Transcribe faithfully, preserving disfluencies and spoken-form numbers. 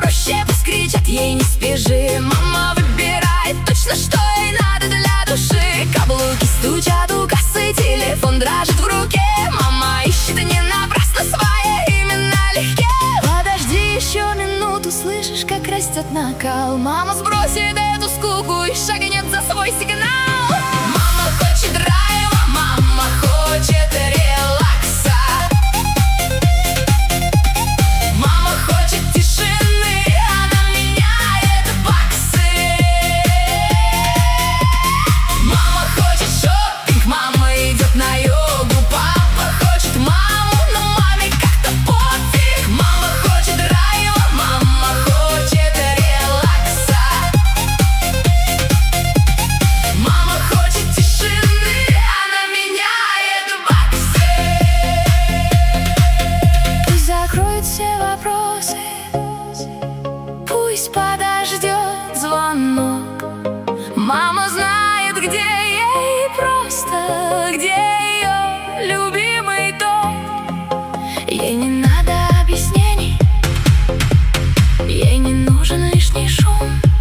проще, пусть кричат, ей не спеши. Мама выбирает точно, что ей надо для души. Каблуки стучат у кассы, телефон дрожит в руке. Мама ищет не напрасно свое имя налегке. Подожди еще минуту, слышишь, как растет накал. Мама сбросит эту скуку и шагнет за свой сигнал. Мама хочет драйва, мама хочет релакса. Мама хочет тишины, она меняет баксы. Мама хочет шопинг, мама идет на йогу. Папа хочет маму, но маме как-то пофиг. Мама хочет драйва, мама хочет релакса. Мама хочет тишины, она меняет баксы. Пусть закроет все вопросы, пусть подождет звонок. Мама знает, где ей просто, где ее любимый дом. Ей не надо объяснений, ей не нужен лишний шум.